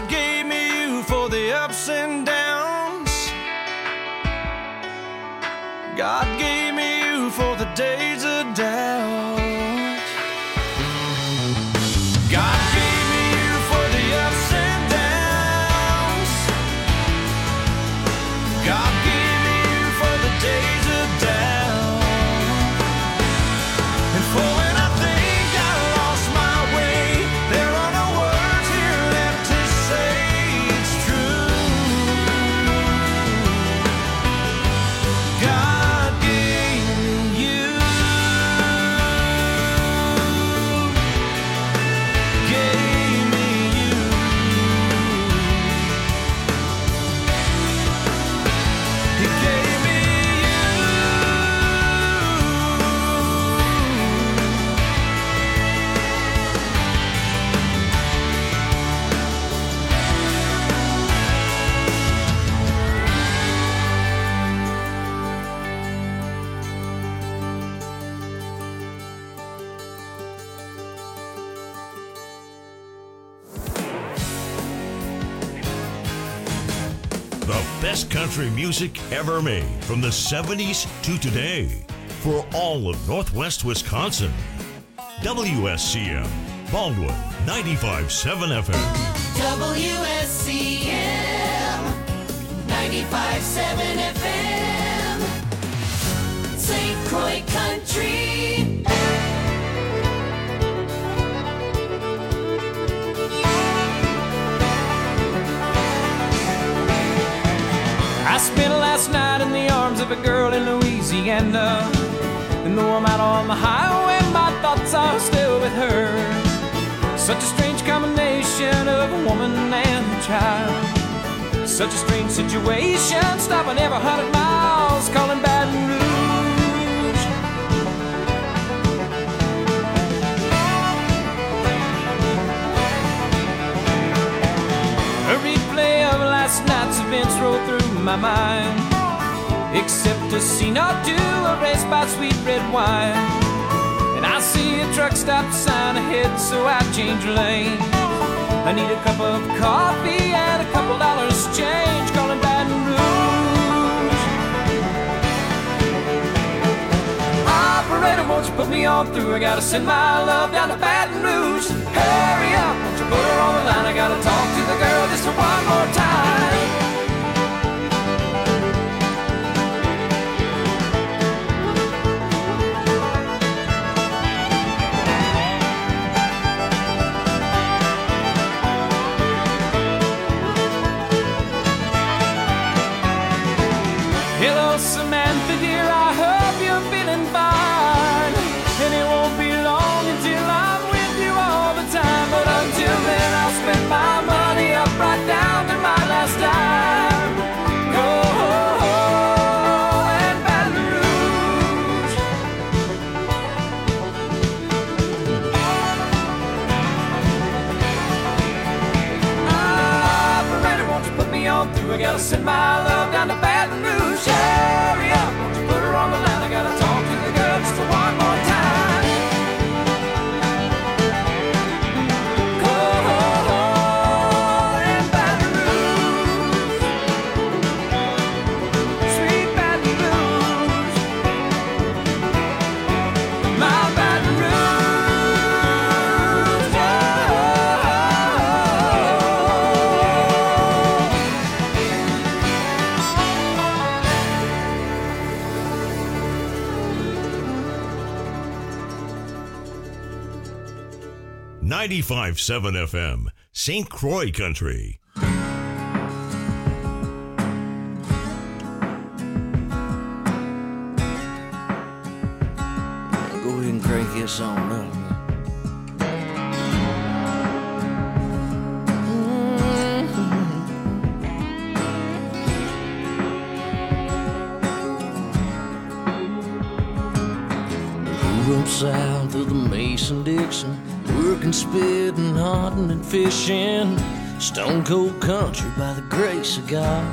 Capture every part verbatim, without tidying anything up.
God gave me you for the ups and downs. God gave me you for the days of doubt. God gave me you for the ups and downs. God gave me you for the days of doubt. And for when I think I lost my way, there are no words here left to say it's true. God gave me you. Gave me you. He gave me The best country music ever made from the seventies to today for all of Northwest Wisconsin. W S C M, Baldwin, ninety-five point seven F M. W S C M ninety-five point seven F M, Saint Croix Country. I spent last night in the arms of a girl in Louisiana, and though I'm out on the highway, my thoughts are still with her. Such a strange combination of a woman and a child. Such a strange situation, stopping every hundred miles, calling Baton Rouge. A replay of last night's events roll through my mind, except a scene or two erased by sweet red wine. And I see a truck stop sign ahead, so I change lanes. I need a cup of coffee and a couple dollars change, calling Baton Rouge. Operator, won't you put me on through? I gotta send my love down to Baton Rouge. Hurry up, won't you put her on the line? I gotta talk to the girl just one more time. Hello, Samantha, dear, I hope you're feeling fine. And it won't be long until I'm with you all the time. But until then, I'll spend my money up right down to my last dime. Go and Baton Rouge. Operator, won't you put me on through? I gotta send my love down to Baton Rouge. Hurry up, won't you put her on the line? I gotta talk to the girl just one more time. Go and Baton Rouge, sweet Baton Rouge, my Baton Rouge. ninety-five point seven F M, Saint Croix Country. Go ahead and crank this on up. Grew up south of the Mason-Dixon, working, spitting, hunting, and fishing. Stone cold country by the grace of God.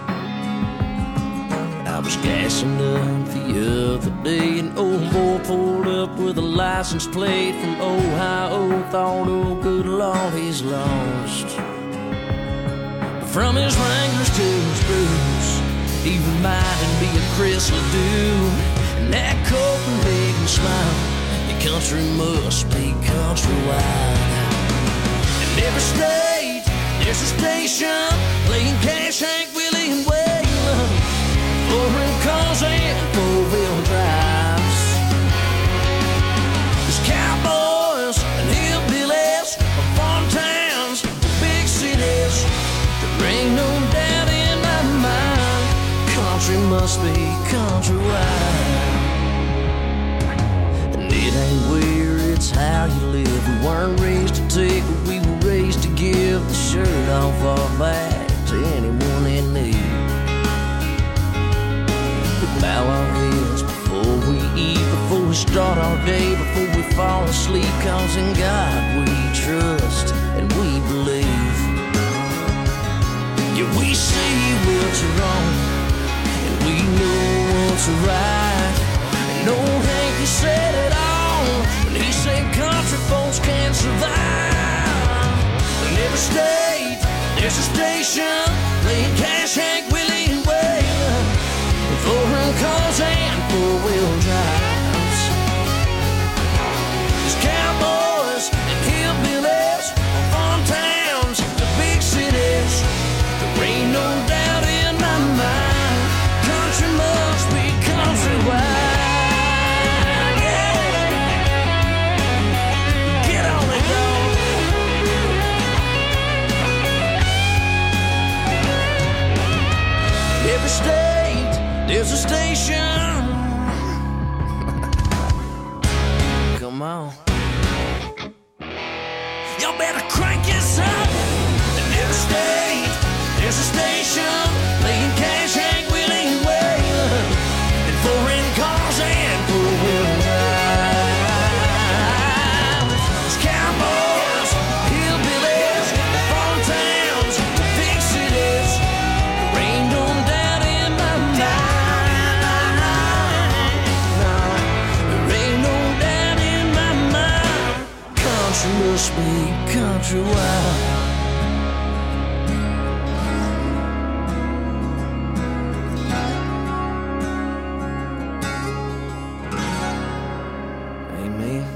I was gassing up the other day, an old boy pulled up with a license plate from Ohio. Thought, oh good Lord, he's lost. From his Wranglers to his boots, he reminded me of Chris Ledoux. And that Copenhagen smile, your country must be countrywide. In every state, there's a station playing Cash, Hank, Willie, and Waylon. Four-wheel cars and four-wheel drives. There's cowboys and hillbillies, farm towns, big cities. There ain't no doubt in my mind, country must be countrywide. And it ain't where, it's how you live. We weren't raised to take, but we were raised to give the shirt off our back to anyone in need. We bow our heads before we eat, before we start our day, before we fall asleep, cause in God we trust and we believe. Yeah, we see what's wrong and we know what's right. And old Hank, he said it all when he said country folks can't survive. In every state, there's a station playing Cash, Hank, Willie, and Waylon. Four-wheel cars and four-wheel drives. There's cowboys and hillbillies, farm towns, the big cities. There ain't no doubt in my mind, country must be countrywide. Yeah. Get on it, dog. Every state, there's a station. Come on. Y'all better crank this up. In every state, there's a station playing Cash, Hank, Willie, and Waylon. And foreign cars and four-wheel drives. There's cowboys, hillbillies, farm towns, big cities. There ain't no doubt in my mind. No, there ain't no doubt in my mind. Country must be countrywide. Amen.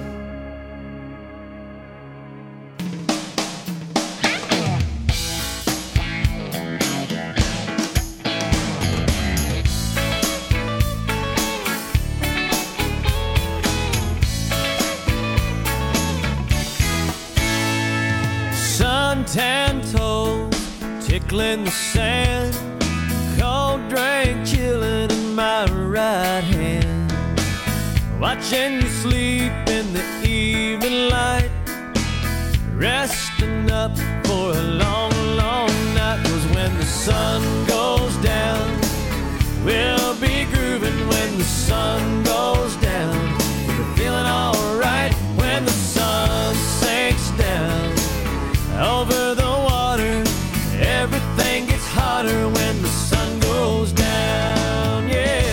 Suntan toes tickling the sand, cold drink chilling in my right hand. Watching you sleep in the evening light, resting up for a long, long night. 'Cause when the sun goes down, we'll be grooving when the sun goes down. We're feeling alright when the sun sinks down. Over the water, everything gets hotter when the sun goes down, yeah.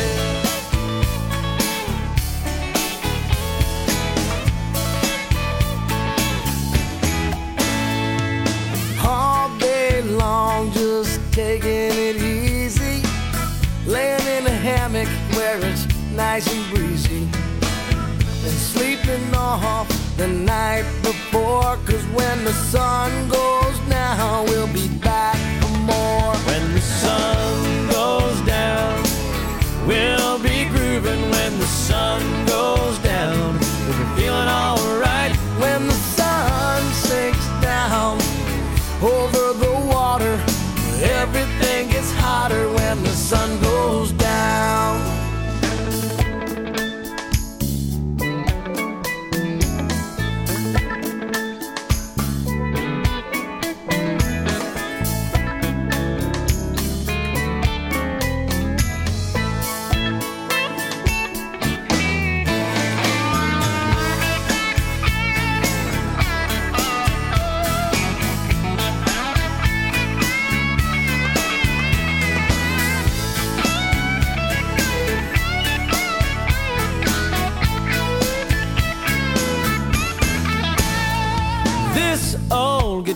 All day long, just taking it easy, laying in a hammock where it's nice and breezy, and sleeping off the night before. 'Cause when the sun goes down, we'll be back for more. When the sun goes down, we'll be grooving when the sun goes down. We'll be feeling alright When the sun sinks down over the water, everything gets hotter when the sun goes down.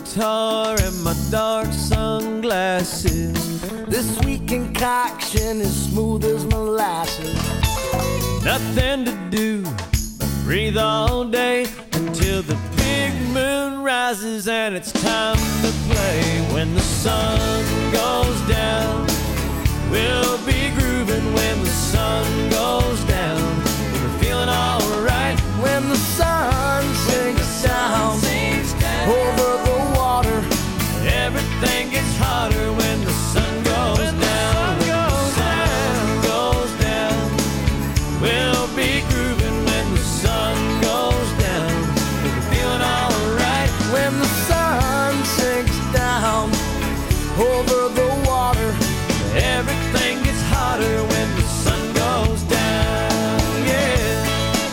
guitar and my dark sunglasses. This sweet concoction is smooth as molasses. Nothing to do but breathe all day until the big moon rises and it's time to play. When the sun goes down, we'll be grooving. When the sun goes down, we're feeling alright. When the sun sinks down over the water, everything gets hotter when the sun goes when down. The sun goes down. When the sun goes down, we'll be grooving. When the sun goes down, we're feeling alright. when the sun sinks down over the water, everything gets hotter when the sun goes down. Yeah.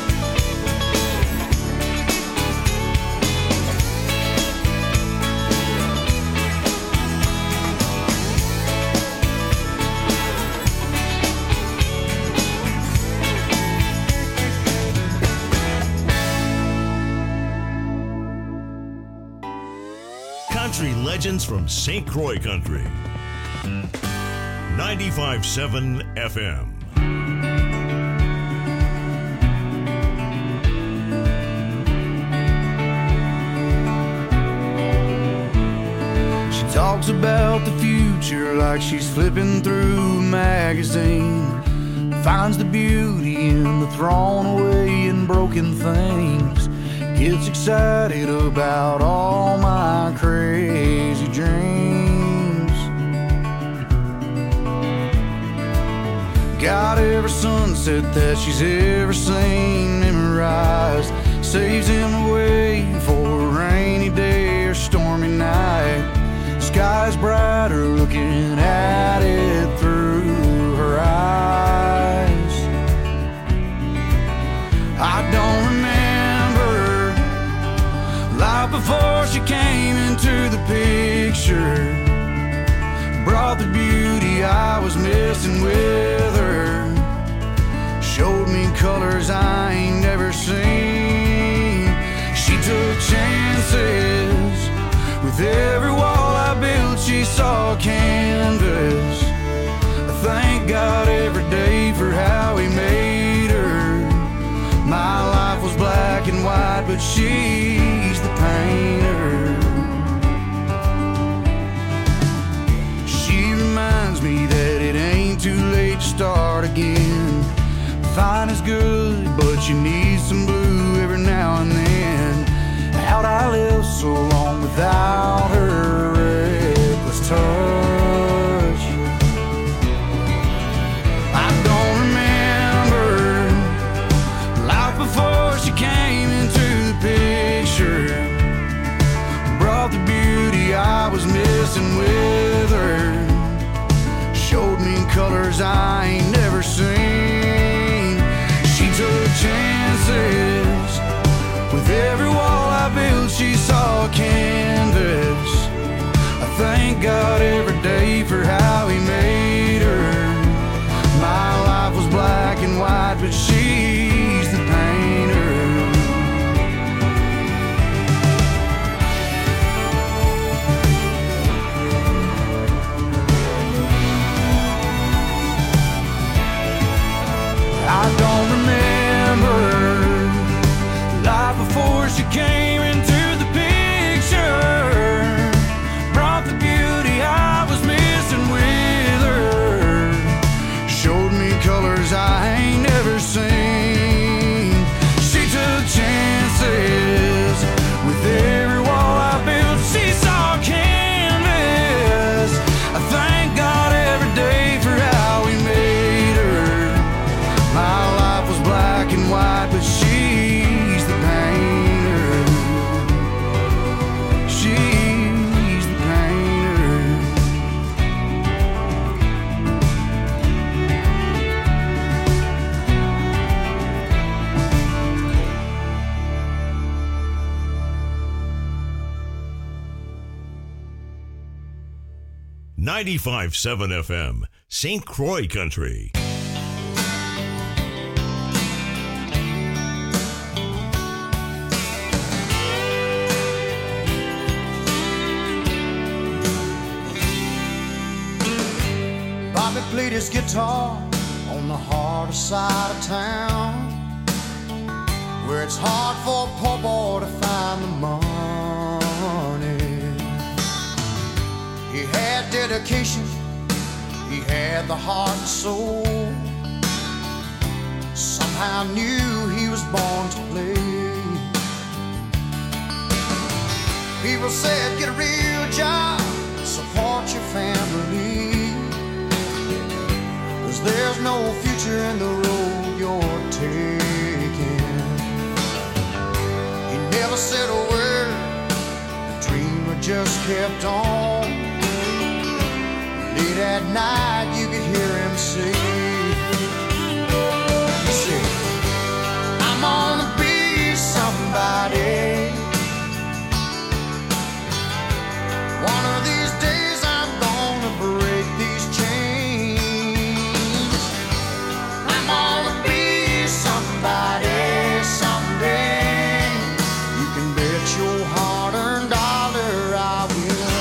Country legends from Saint Croix Country. ninety-five point seven F M. She talks about the future like she's flipping through a magazine. Finds the beauty in the thrown away and broken things. Gets excited about all my crazy dreams. Got every sunset that she's ever seen memorized. Saves him away for a rainy day or stormy night. Sky's brighter looking at it through her eyes. I don't remember life before she came into the picture. Brought the beauty I was missing with her. Showed me colors I ain't never seen. She took chances. With every wall I built she saw canvas. I thank God every day for how he made her. My life was black and white, but she's the painter. She reminds me that it ain't too late to start again. Fine is good, but you need some blue every now and then. How'd I live so long without her reckless touch? I don't remember life before she came into the picture. Brought the beauty I was missing with her. Showed me colors I ain't never seen. She took chances. With every wall I built she saw canvas. I thank God every day for how he made her. My life was black and white, but she's the painter. I don't remember life before she came into the picture. Brought the beauty I was missing with her. Showed me colors I ain't never seen. She took chances. With every wall I built she saw canvas. I thank God every day for how he made her. My life was black and white, but she's the painter. She's the painter. ninety-five point seven F M, Saint Croix Country. played his guitar on the harder side of town, where it's hard for a poor boy to find the money. He had dedication, he had the heart and soul. Somehow knew he was born to play. People said, get a real job, support your family, 'cause there's no future in the road you're taking. He never said a word, the dreamer just kept on. Late at night you could hear him say, he said, I'm gonna be somebody. One of these days I'm gonna break these chains. I'm gonna be somebody someday. You can bet your hard-earned dollar I will.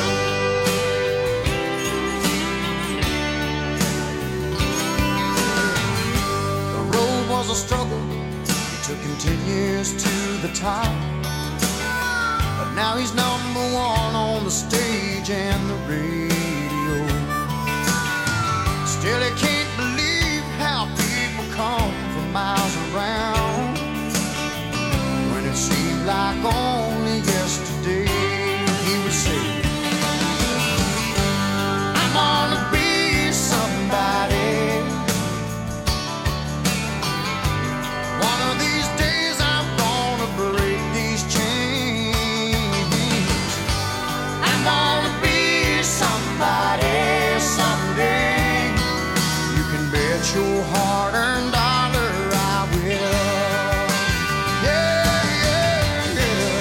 The road was a struggle, it took him ten years to the top. Now he's number one on the stage and the radio. Still he can't believe how people come from miles around, when it seemed like only yesterday he would say, I'm gonna be somebody. One of these days I'm gonna break these chains. Somebody someday, you can bet your hard-earned dollar I will. Yeah, yeah,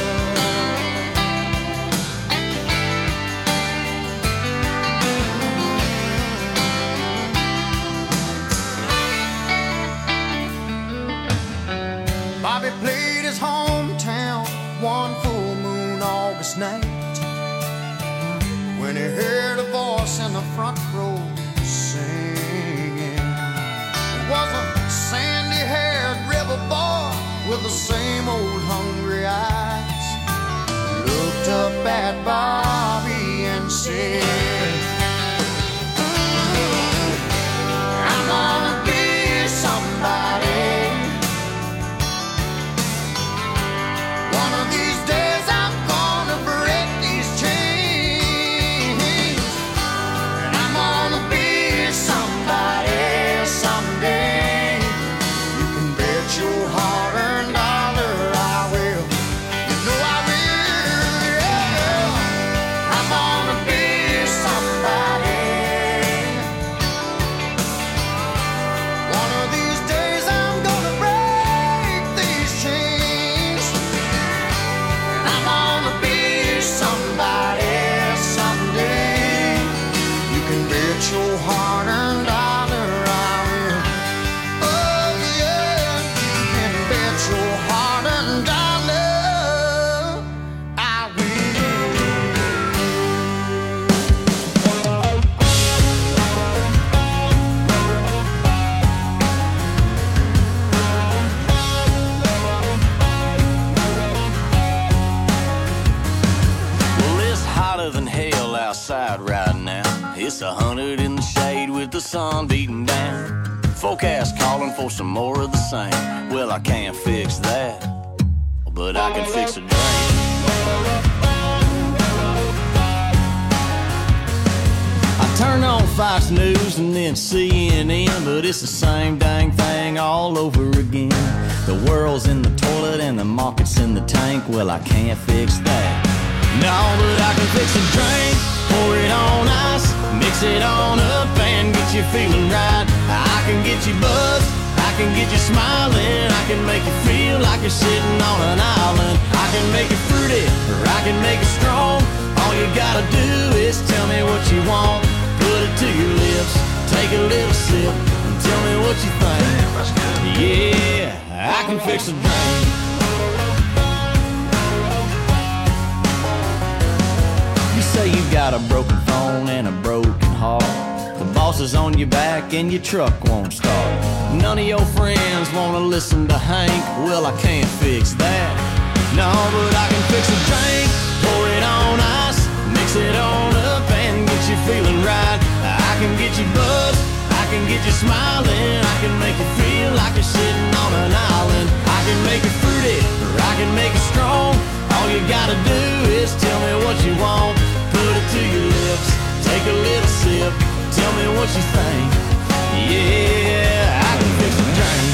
yeah. Bobby played his hometown one full moon August night, when he heard a voice in the front row singing. It was a sandy-haired river boy with the same old hungry eyes. He looked up at Bobby and said, I'm gonna be somebody. One of these days I'm gonna break these chains. Somebody someday, you can bet your hard-earned dollar I will. You know I will, yeah. I'm gonna be somebody. One of these days I'm gonna break these chains, and I'm gonna be somebody someday. You can bet your hard-earned dollar. Right now, it's a hundred in the shade with the sun beating down. Forecast calling for some more of the same. Well, I can't fix that, but I can fix a drain. I turn on Fox News and then C N N, but it's the same dang thing all over again. The world's in the toilet and the market's in the tank. Well, I can't fix that. No, but I can fix a drink, pour it on ice, mix it on up and get you feeling right. I can get you buzzed, I can get you smiling, I can make you feel like you're sitting on an island. I can make it fruity, or I can make it strong. All you gotta do is tell me what you want. Put it to your lips, take a little sip, and tell me what you think. Yeah, I can fix a drink. You say you got a broken phone and a broken heart. The boss is on on your back and your truck won't start. None of your friends wanna listen to Hank. Well, I can't fix that. No, but I can fix a drink, pour it on ice, mix it on up and get you feeling right. I can get you buzzed, I can get you smiling, I can make you feel like you're sitting on an island. I can make it fruity, or I can make it strong. All you gotta do is tell me what you want. Put it to your lips, take a little sip, tell me what you think. Yeah, I can fix a drink.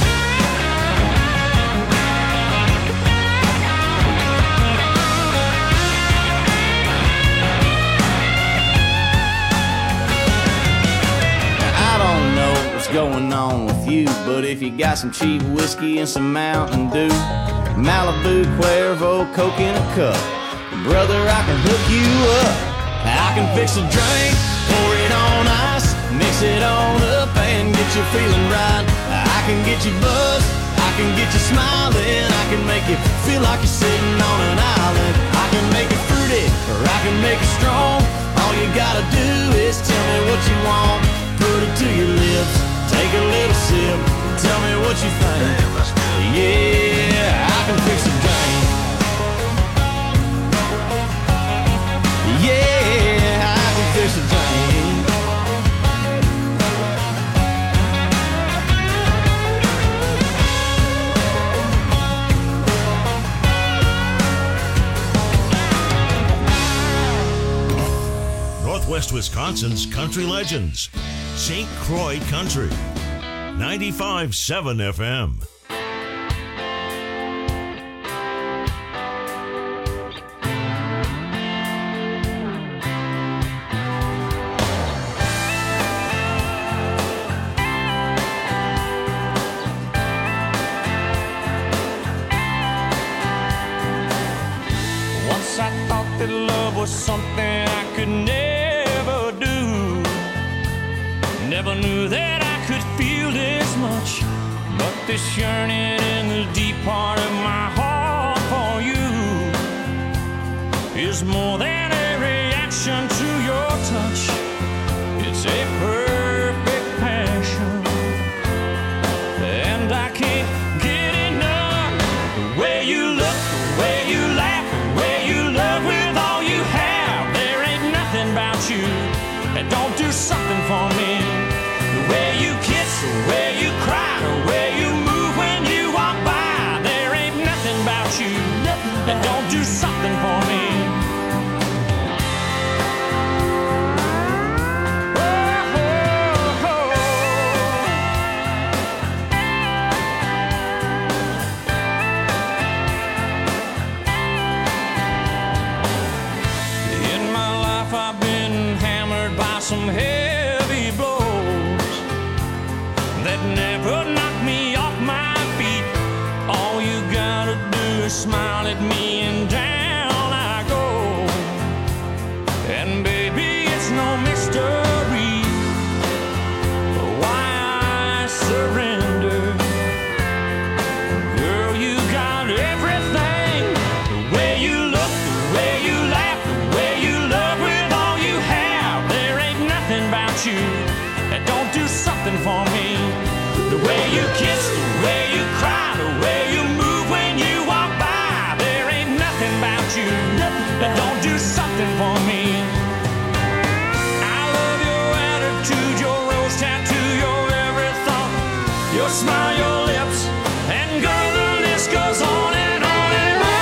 Going on with you, but if you got some cheap whiskey and some Mountain Dew, Malibu, Cuervo, Coke in a cup, brother, I can hook you up. I can fix a drink, pour it on ice, mix it on up and get you feeling right. I can get you buzzed, I can get you smiling, I can make you feel like you're sitting on an island. I can make it fruity, or I can make it strong. All you gotta do is tell me what you want. Put it to your lips, take a little sip, tell me what you think. Yeah, I can fix a drink. Yeah, I can fix a drink. Northwest Wisconsin's country legends. Saint Croix Country, ninety-five point seven F M. Once I thought that love was something I could never do. Never knew that I could feel this much, but this yearning in the deep part of my heart for you is more than a reaction to your touch. It's a perfect passion, and I can't get enough. The way you look, the way you laugh, the way you love with all you have. There ain't nothing about you that don't do something for me. The way you kiss, the way you cry, the way you move when you walk by. There ain't nothing about you that don't do something for me. Oh, oh, oh. In my life I've been hammered by some heavy blows that never knocked me off my feet. All you gotta do is smile at me and down I go. And baby, it's no mystery why I surrender. Girl, you got everything. The way you look, the way you laugh, the way you love with all you have. There ain't nothing about you that don't do something for me. The way you kiss, the way you cry, the way you move when you walk by. There ain't nothing about you that don't do something for me. I love your attitude, your rose tattoo, your every thought, your smile, your lips, and girl, the list goes on and on and on.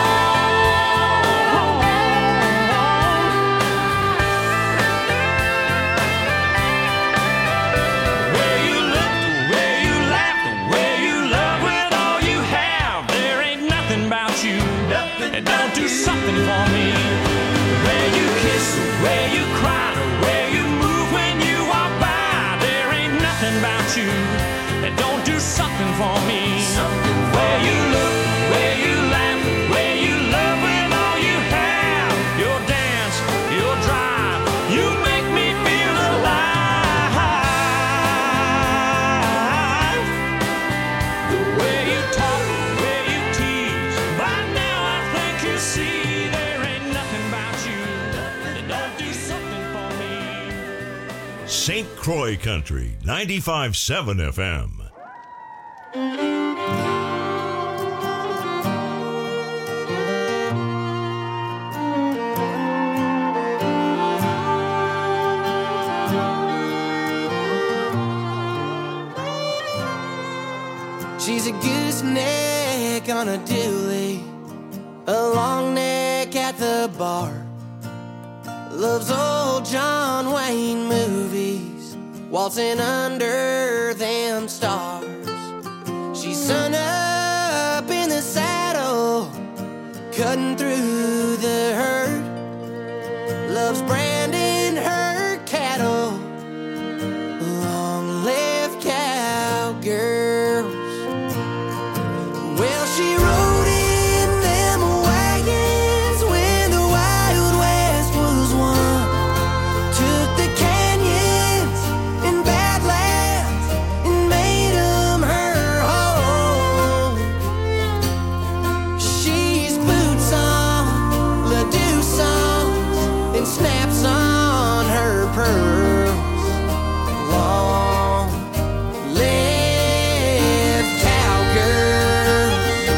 The way you look, the way you laugh, the way you love with all you have. There ain't nothing about you that don't do something for me. The way you kiss, the way you cry, the way you move when you walk by. There ain't nothing about you that don't do something Saint Croix Country, ninety-five point seven F M. She's a gooseneck on a dually, a long neck at the bar. Loves old John Wayne movies, waltzing under them stars. She's sun up in the saddle, cutting through the herd. Loves branding her cattle, long-lived cowgirls. Well, she rode in them wagons when the Wild West was won. Took the canyons and badlands and made them her home. She's boots on, Ladue songs, and snaps on her pearls. Long live cowgirls.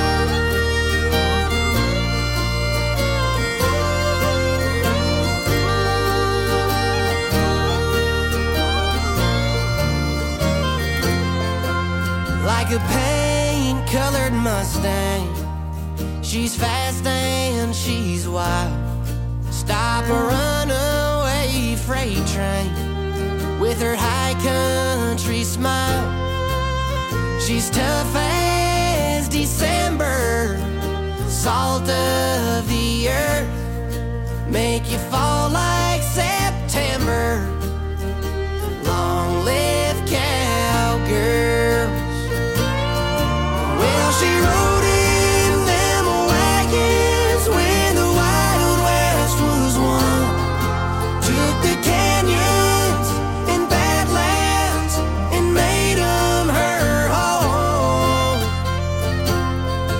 Like a paint-colored Mustang, she's fast and she's wild. Stop a runaway freight train with her high country smile. She's tough as December, salt of the earth, make you fall like September. Long live cowgirls. Well, she rode in them wagons when the Wild West was won. Took the canyons and badlands and made them her home.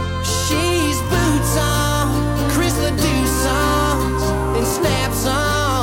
She's boots on, Chris Ladue songs, and snaps on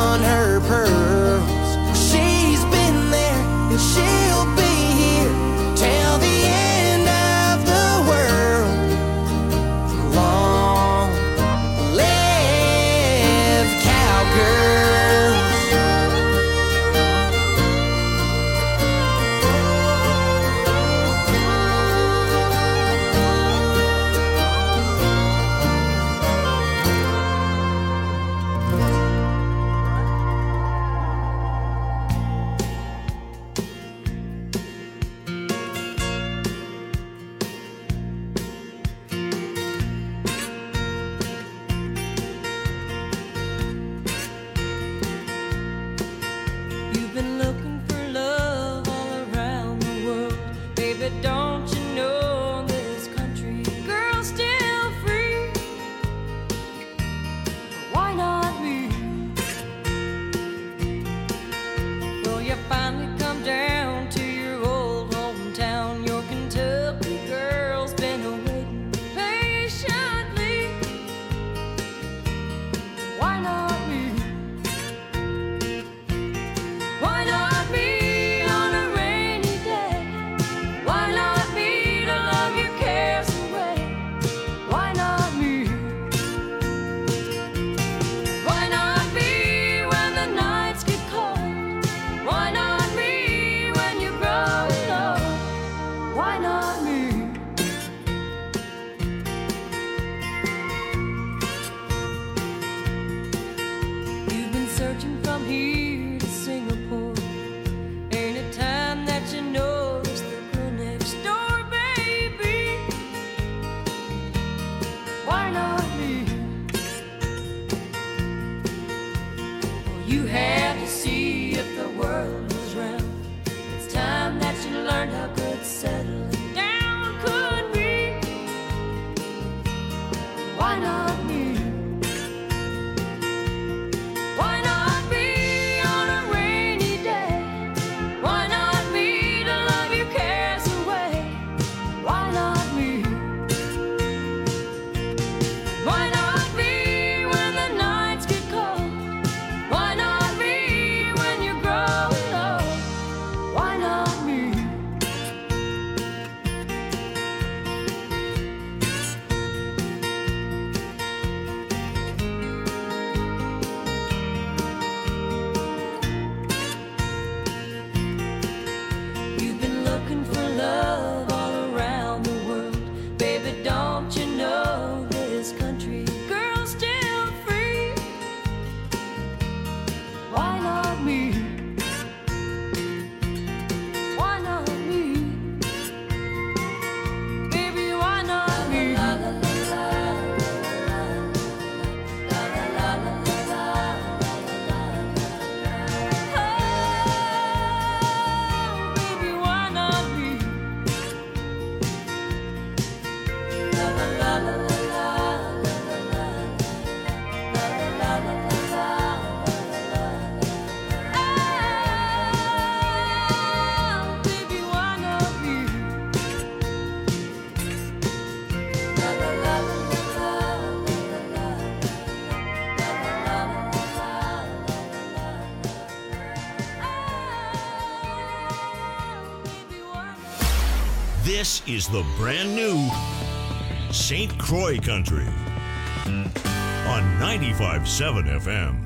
This is the brand new Saint Croix Country on ninety-five point seven F M.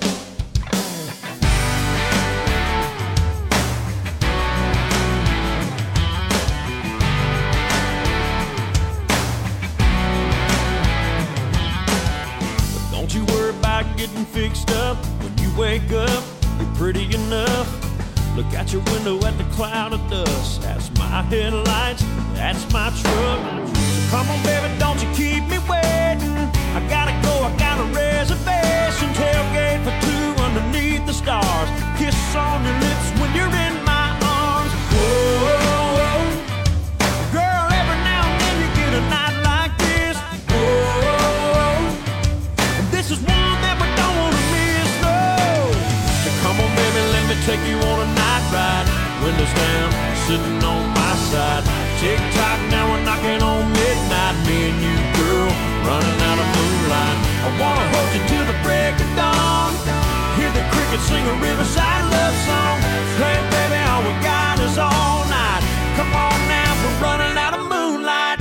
Don't you worry about getting fixed up. When you wake up, you're pretty enough. Look out your window at the cloud of dust. That's my headlights, that's my truck. So come on, baby, don't you keep me waiting. I gotta go, I got a reservation. Tailgate for two underneath the stars. Kiss on your lips when you're in my arms. Whoa, girl, every now and then you get a night like this. Whoa, and this is one that we don't wanna miss, no. So come on, baby, let me take you on a night ride. Windows down, sitting on my side. Tick tock, now we're knocking on midnight. Me and you, girl, running out of moonlight. I wanna hold you till the break of dawn. Hear the crickets sing a riverside love song. Hey, baby, all we got is all night. Come on now, we're running out of moonlight.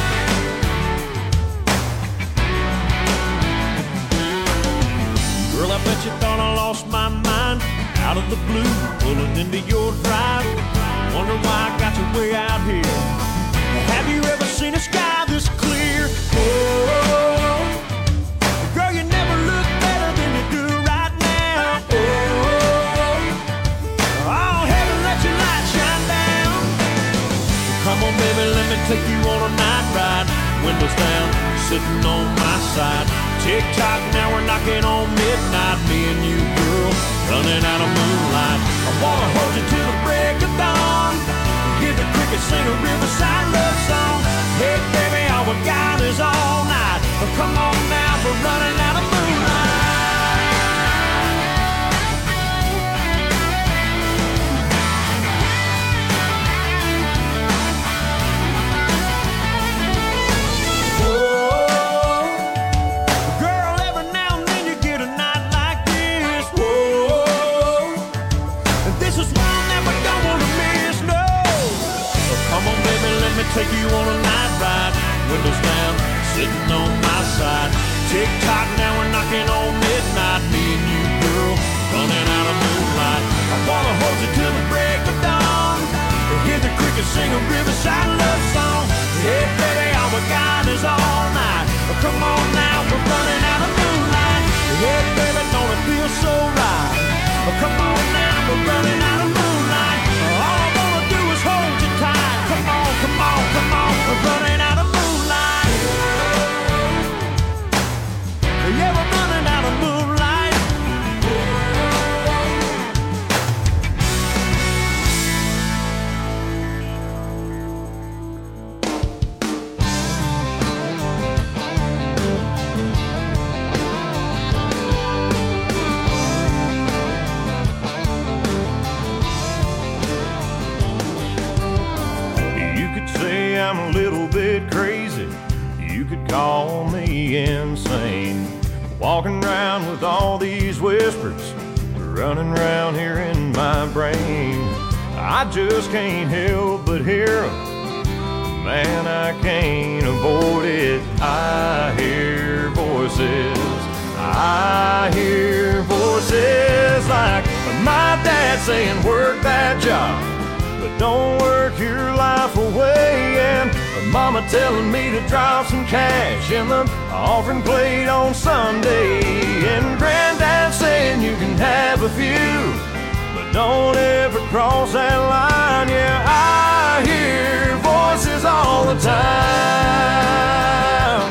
Girl, I bet you thought I lost my mind. Out of the blue, pulling into your drive. Wonder why I got you way out here. Have you ever seen a sky this clear? Oh, girl, you never look better than you do right now. Oh, oh, heaven, let your light shine down. Come on, baby, let me take you on a night ride. Windows down, sitting on my side. Tick tock, now we're knocking on midnight. Me and you, girl, running out of moonlight. I wanna hold you till the break of dawn. Hear the crickets sing a riverside love song. Hey, baby, all we got is all night. Oh, come on now, we're running out of moonlight. Take you on a night ride, windows down, sitting on my side. Tick tock, now we're knocking on midnight. Me and you, girl, running out of moonlight. I wanna hold you till the break of dawn. Hear the crickets sing a riverside love song. Hey, baby, all we got is all night. Oh, come on now, we're running out of moonlight. Hey, baby, don't it feel so right? Oh, come on now, we're running out of moonlight. All I wanna do is hold you tight. Come on, come on, come on, we're running out of moonlight. Yeah, we're running out of moonlight. I'm a little bit crazy. You could call me insane. Walking around with all these whispers running around here in my brain. I just can't help but hear them. Man, I can't avoid it. I hear voices. I hear voices like my dad saying, work that job, but don't work your life away. And mama telling me to drop some cash in the offering plate on Sunday. And granddad saying you can have a few, but don't ever cross that line. Yeah, I hear voices all the time.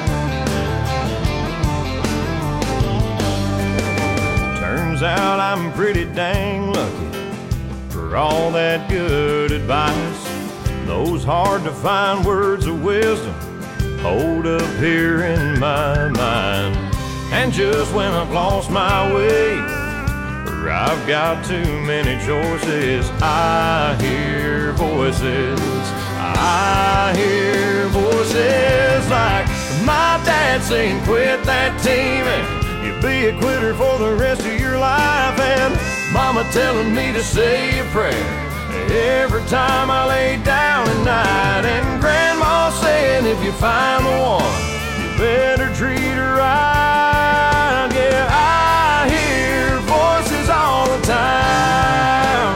Turns out I'm pretty dang lucky for all that good advice. Those hard to find words of wisdom hold up here in my mind. And just when I've lost my way, or I've got too many choices, I hear voices. I hear voices like my dad saying, quit that team and you'll be a quitter for the rest of your life. And mama telling me to say a prayer every time I lay down at night. And Grandma saying if you find the one, you better treat her right. Yeah, I hear voices all the time.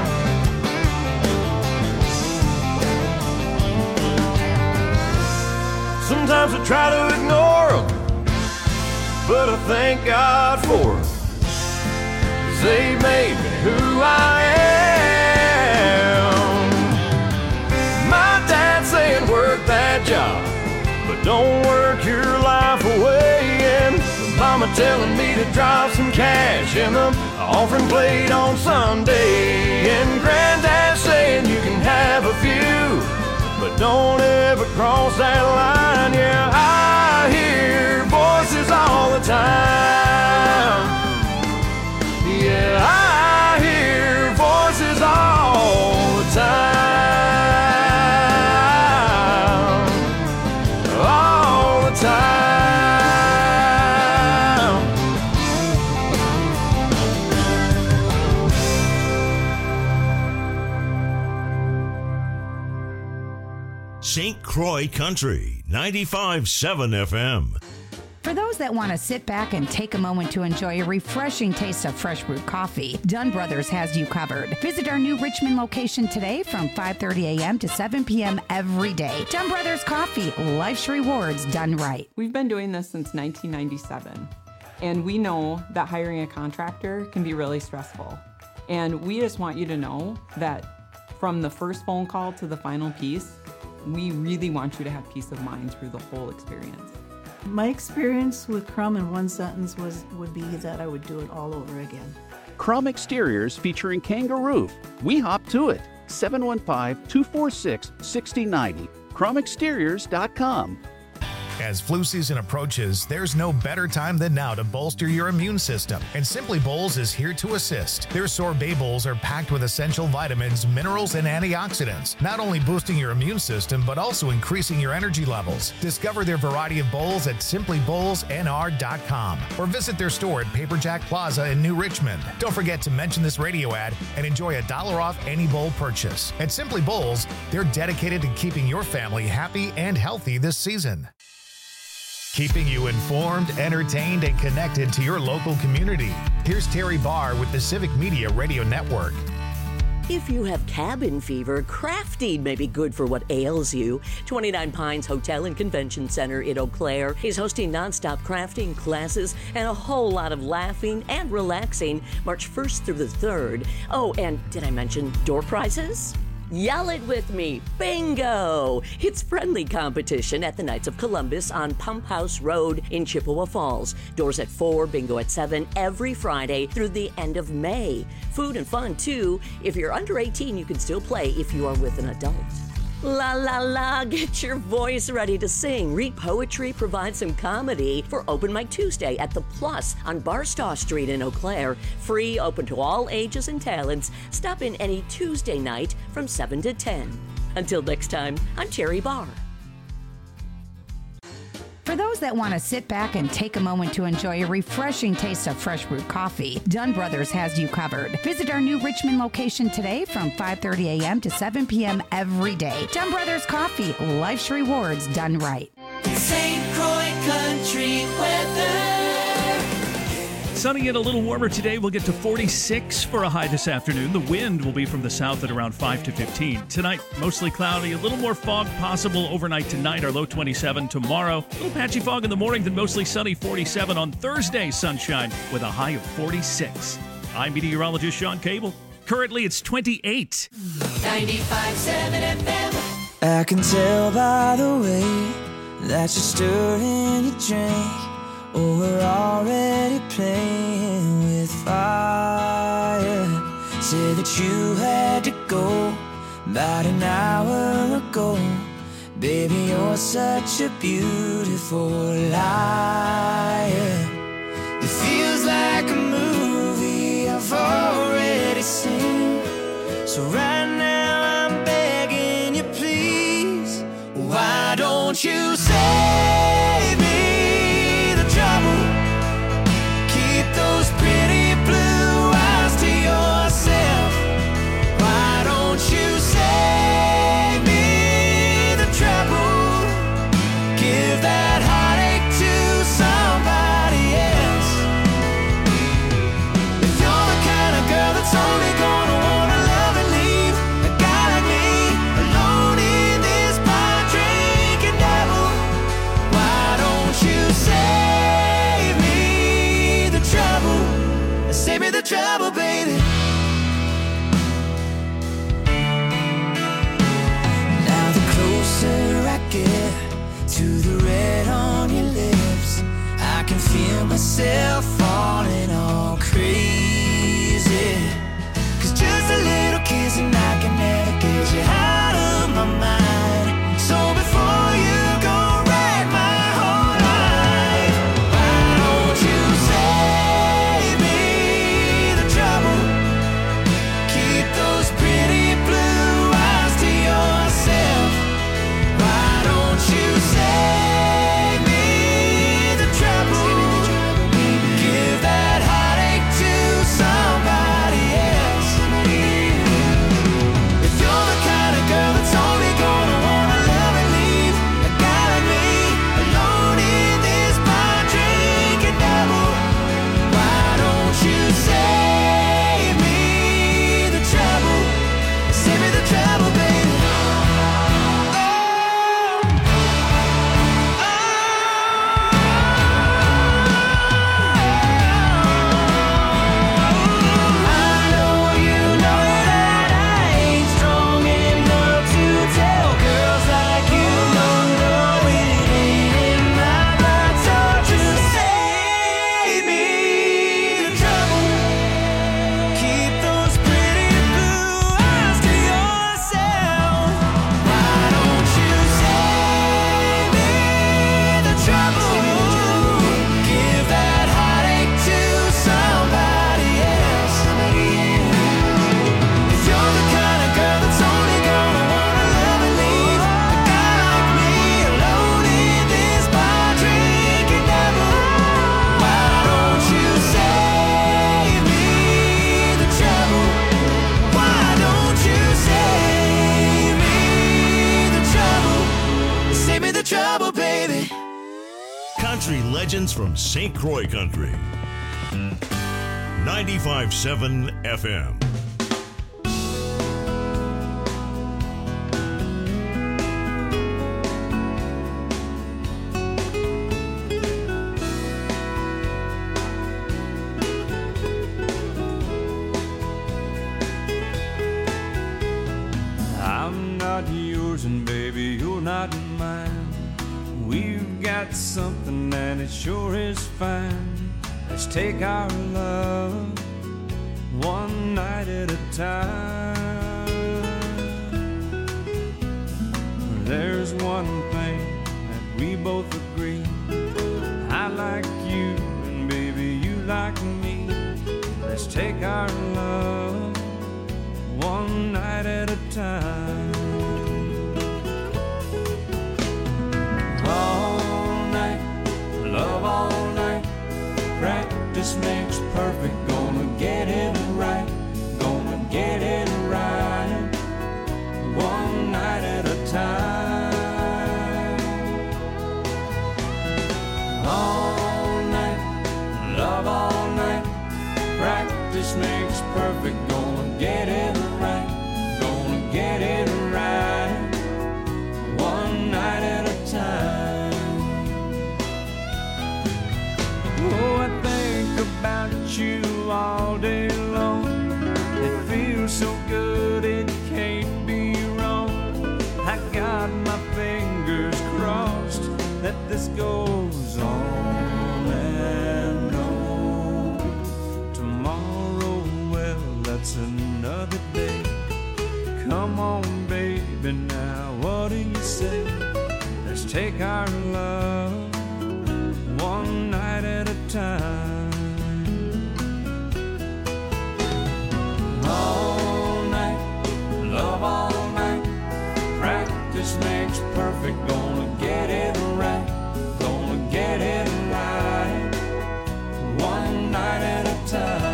Sometimes I try to ignore them, but I thank God for them, 'cause they made me who I am. My dad saying work that job, but don't work your life away. And Mama telling me to drop some cash in the offering plate on Sunday. And Granddad saying you can have a few, but don't ever cross that line. Yeah, I hear voices all the time. Yeah, I hear voices all the time. All the time. Saint Croix Country, ninety-five point seven F M. For those that want to sit back and take a moment to enjoy a refreshing taste of fresh brewed coffee, Dunn Brothers has you covered. Visit our new Richmond location today from five thirty a.m. to seven p.m. every day. Dunn Brothers Coffee, life's rewards done right. We've been doing this since nineteen ninety-seven, and we know that hiring a contractor can be really stressful. And we just want you to know that from the first phone call to the final piece, we really want you to have peace of mind through the whole experience. My experience with Crum in one sentence was would be that I would do it all over again. Crum Exteriors featuring Kangaroo. We hop to it. seven one five, two four six, six zero nine zero. crum exteriors dot com. As flu season approaches, there's no better time than now to bolster your immune system, and Simply Bowls is here to assist. Their sorbet bowls are packed with essential vitamins, minerals, and antioxidants, not only boosting your immune system, but also increasing your energy levels. Discover their variety of bowls at simply bowls n r dot com or visit their store at Paperjack Plaza in New Richmond. Don't forget to mention this radio ad and enjoy a dollar off any bowl purchase. At Simply Bowls, they're dedicated to keeping your family happy and healthy this season. Keeping you informed, entertained, and connected to your local community. Here's Terry Barr with the Civic Media Radio Network. If you have cabin fever, crafting may be good for what ails you. twenty-nine Pines Hotel and Convention Center in Eau Claire is hosting nonstop crafting classes and a whole lot of laughing and relaxing March first through the third. Oh, and did I mention door prizes? Yell it with me, bingo! It's friendly competition at the Knights of Columbus on Pump House Road in Chippewa Falls. Doors at four, bingo at seven, every Friday through the end of May. Food and fun, too. If you're under eighteen, you can still play if you are with an adult. La la la, get your voice ready to sing, read poetry, provide some comedy for Open Mic Tuesday at The Plus on Barstow Street in Eau Claire. Free, open to all ages and talents. Stop in any Tuesday night from seven to ten. Until next time, I'm Terry Barr. For those that want to sit back and take a moment to enjoy a refreshing taste of fresh brewed coffee, Dunn Brothers has you covered. Visit our new Richmond location today from five thirty a.m. to seven p.m. every day. Dunn Brothers Coffee, life's rewards done right. Saint Croix Country weather. Sunny and a little warmer today. We'll get to forty-six for a high this afternoon. The wind will be from the south at around five to fifteen. Tonight, mostly cloudy. A little more fog possible overnight tonight. Our low twenty-seven. Tomorrow, a little patchy fog in the morning, then mostly sunny, forty-seven. On Thursday, sunshine with a high of forty-six. I'm meteorologist Sean Cable. Currently, it's twenty-eight. ninety-five point seven F M. I can tell by the way that you're stirring your drink. Oh, we're already playing with fire. Say that you had to go about an hour ago. Baby, you're such a beautiful liar. It feels like a movie I've already seen. So right now I'm begging you, please, why don't you save me the trouble? Keep those pretty blue eyes to yourself. Why don't you myself falling all crazy. Cause just a little kiss and I can never get you out of my mind. So before you go wreck my whole life, why don't you save me the trouble? Keep those pretty blue eyes to yourself. Why don't you save me the trouble? Give that heartache to somebody else. If you're the kind of girl that's only gonna wanna love and leave a guy like me alone in this bar drinking double, why don't you save me the trouble? Save me the trouble, baby. I know you know that I ain't strong enough to tell girls like you no, no, it ain't in my blood. So just save me the trouble. Keep those pretty blue eyes to yourself. Why don't you save me the trouble? Give that heartache to somebody else. If you're the kind of girl that's only gonna wanna love and leave a guy like me alone in this bar drinking double, why don't you save me the trouble? Why don't you save me the trouble? Save me the trouble, baby. Country legends from Saint Croix Country. ninety-five point seven F M. I'm not yours and baby, you're not mine. We've got something and it sure is fine. Let's take our love one night at a time. There's one thing that we both agree. I like you and baby you like me. Let's take our love one night at a time. All night, love all night. Practice makes perfect. Gonna get it right. Gonna get it right. One night at a time. All night, love all night. Practice makes perfect. Gonna get it right. Gonna get it right. One night at a time. Oh, I think about you all day long. It feels so good, it can't be wrong. I got my fingers crossed that this goes on and on. Tomorrow, well, that's another day. Come on, baby, now what do you say? Let's take our love one night at a time. All night, love all night. Practice makes perfect. Gonna get it right. Gonna get it right. One night at a time.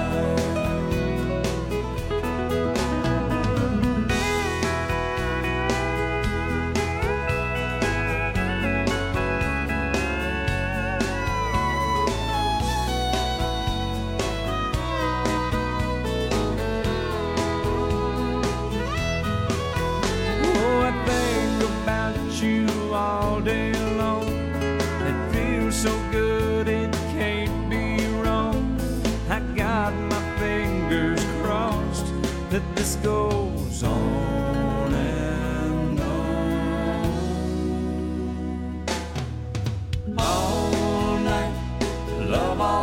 Oh, I think about you all day long. It feels so good, it can't be wrong. I got my fingers crossed that this goes on and on. All night, love all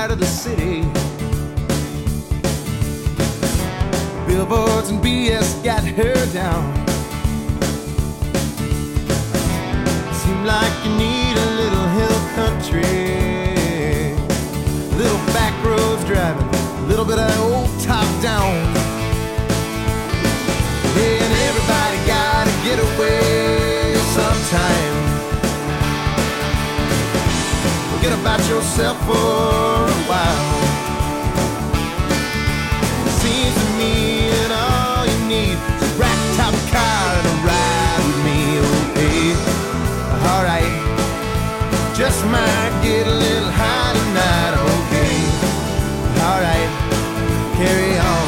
heart of the city. Billboards and B S got her down. Seem like you need a little hill country, little back roads driving, a little bit of old top down. Hey, and everybody gotta get away sometime. Forget about yourself for a while. Seems to me that all you need is a rack top car and a ride with me. Okay, alright, just might get a little high tonight. I'm okay, alright, carry on.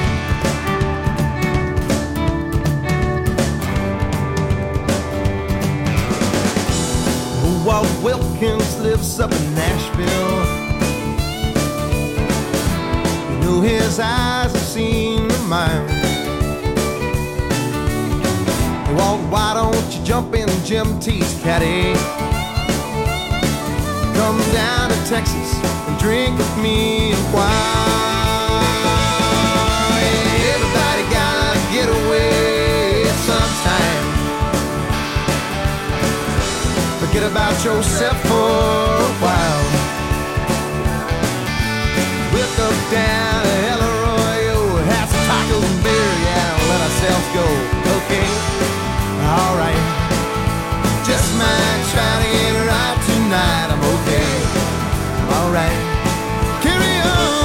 Walt Wilkins lives up in Nashville. You know his eyes have seen the mine. Hey, Walt, why don't you jump in Jim T's caddy? Come down to Texas and drink with me a while. Hey, everybody gotta get away sometime. Forget about yourself for a while. We'll go down to El Arroyo, have some tacos and beer, yeah, let ourselves go. Okay, alright, just might try to get right tonight. I'm okay, alright, carry on.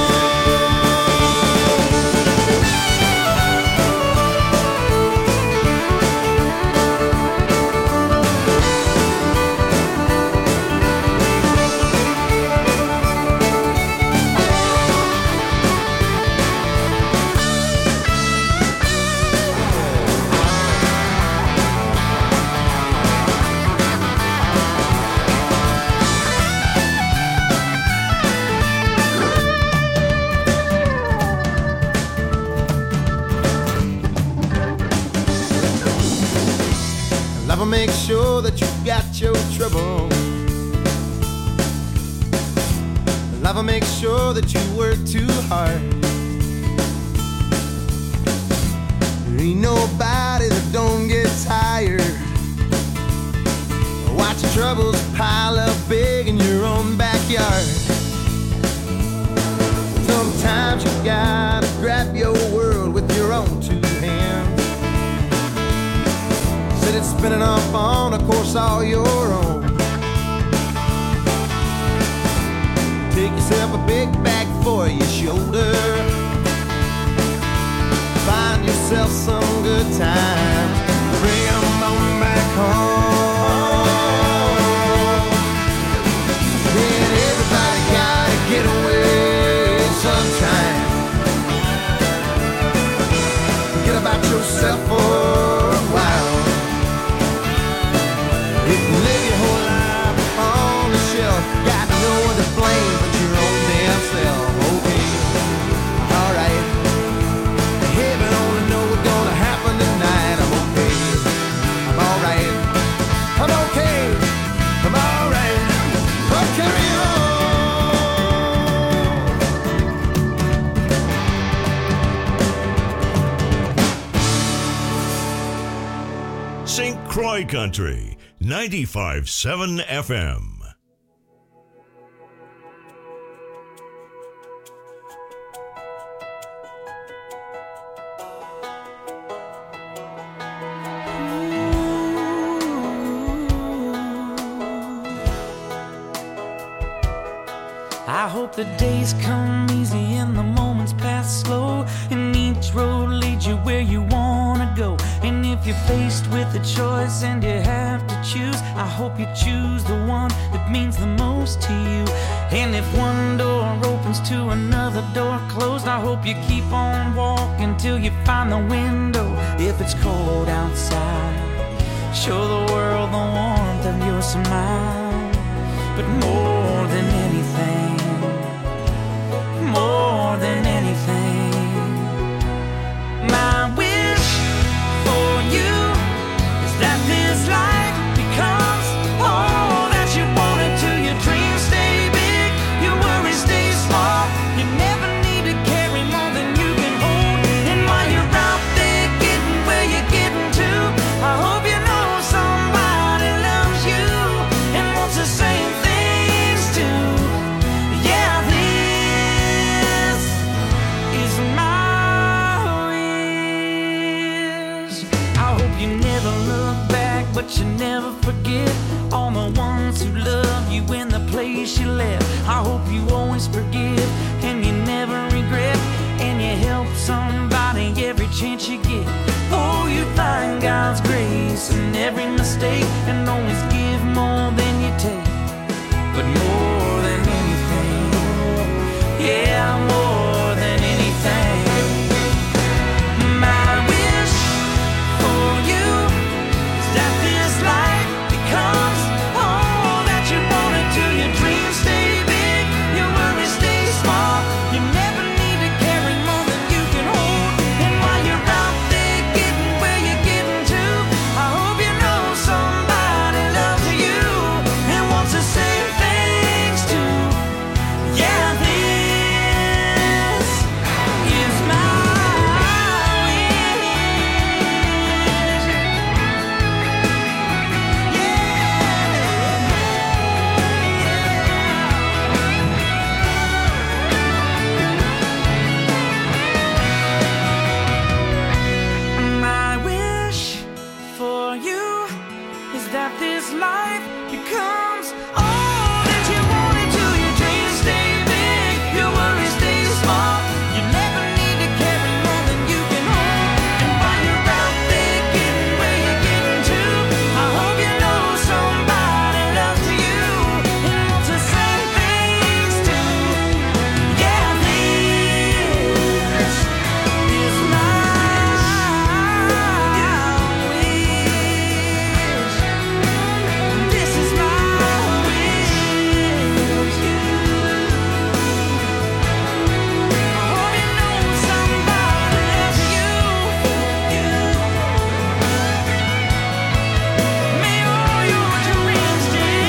Lover, make sure that you got your trouble. Lover, make sure that you work too hard. There ain't nobody that don't get tired. Watch your troubles pile up big in your own backyard. Sometimes you gotta grab your world with your own two hands. Set it spinning off on a course all your own. Take yourself a big bag for your shoulder. Find yourself some good times. Bring 'em on back home. Then everybody gotta get away sometime. Forget about yourself for a while. You can live your whole life on the shelf. Got no one to blame but your own damn self. Okay, alright. Heaven only knows what's gonna happen tonight. I'm okay, I'm alright. I'm okay, I'm alright. Oh, carry on. Saint Croix Country, ninety-five point seven F M. I hope the days come easy and the moments pass slow, and each road leads you where you wanna go. And if you're faced with a choice and you have to choose, I hope you choose the one that means the most to you. And if one door opens to another door closed, I hope you keep on walking till you find the window. If it's cold outside, show the world the warmth of your smile. But more than anything, more than anything, my wish for you is that this life becomes all that you want it to. Your dreams stay big, your worries stay but you never forget all the ones who love you in the place you left. I hope you always forgive and you never regret, and you help somebody every chance you get. Oh, you find God's grace in every mistake and always give more than you take. But more than anything, yeah, more than anything, my wish for you is that this life becomes all that you wanted to. Your dreams stay big, your worries stay small. You never need to carry more than you can hold. And while you're out there getting where you're getting to, I hope you know somebody loves you and wants to say thanks to. Yeah, this is my My wish for you is that this life becomes all that you wanted to. Your dreams stay big, your worries stay small. You never need to carry more than you can hold. And while you're out there getting where you're getting to, I hope you know somebody loves you and wants to say thanks to. Yeah, this is my This is my wish. I hope you know somebody loves you. May all your dreams stay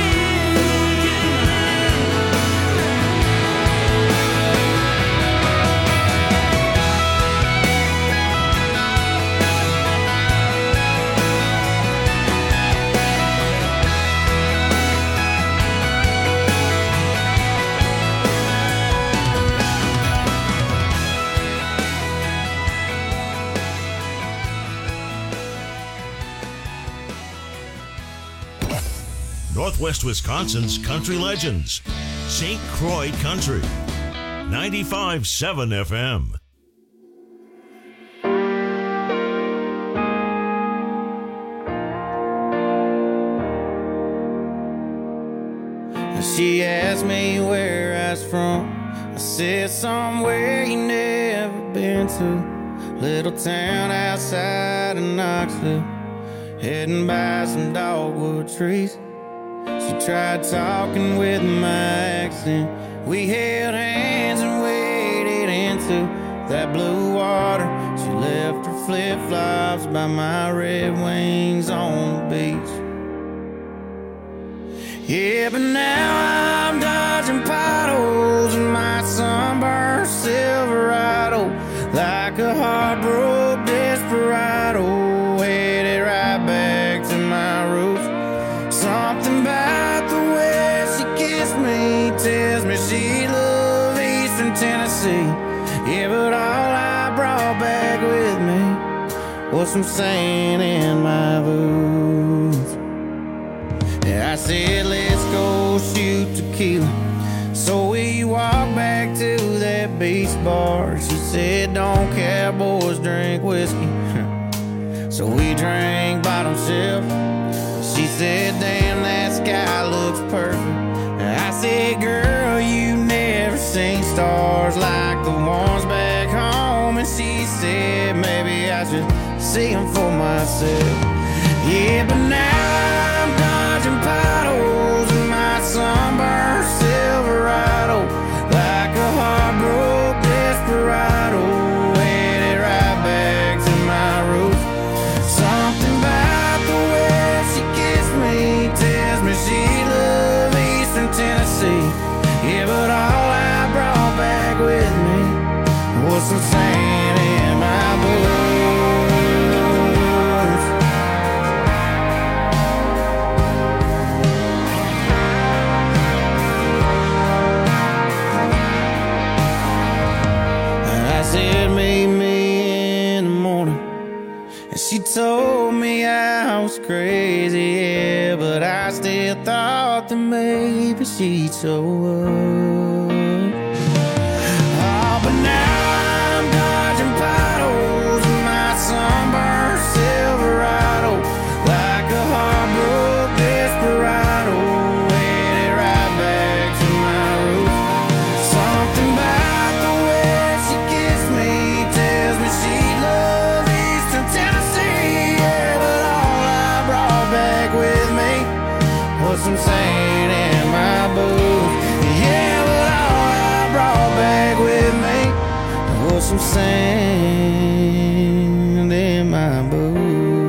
Northwest Wisconsin's country legends. Saint Croix Country. ninety-five point seven F M. She asked me where I was from. I said somewhere you never been to. Little town outside of Knoxville, heading by some dogwood trees. She tried talking with my accent. We held hands and waded into that blue water. She left her flip-flops by my Red Wings on the beach. Yeah, but now I'm dodging potholes in my sunburned Silverado, like a heartbroken desperado, headed right back to my roots. Something about the way she kissed me tells me she loved Eastern Tennessee. Yeah, but all I brought back with me was some sand in my boots. Yeah, I said, let's go shoot tequila. So we walked back to that beach bar. She said, don't cowboys drink whiskey. So we drank bottom shelf. She said, damn, that sky looks perfect. I said, girl, you never seen stars like the ones back home. And she said, maybe I should see them for myself. Yeah, but now I'm dodging potholes in my sunburned Silverado, like a heartbroken desperado, headed right back to my roots. Something about the way she kissed me tells me she loved Eastern Tennessee. Yeah, but all I brought back with me was some sand in my boots. I said, meet me in the morning, and she told me I I was crazy, yeah, but I still thought that maybe she'd show up. Oh, but now I'm dodging potholes in my sunburned Silverado, like a heartbroken desperado, headed right back to my roots. Something about the way she kissed me tells me she loves Eastern Tennessee, yeah, but all I brought back with me was some sand in my boots. Yeah, but all I brought back with me was some sand in my boots.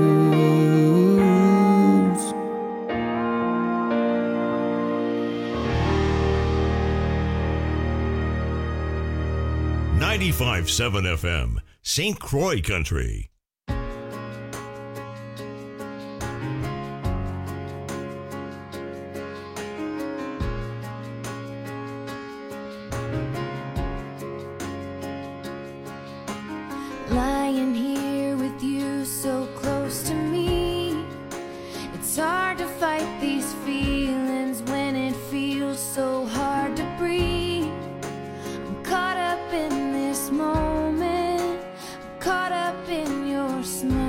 ninety-five point seven F M, Saint Croix Country. Lying here with you so close to me, it's hard to fight these feelings when it feels so hard to breathe. I'm caught up in this moment, I'm caught up in your smile.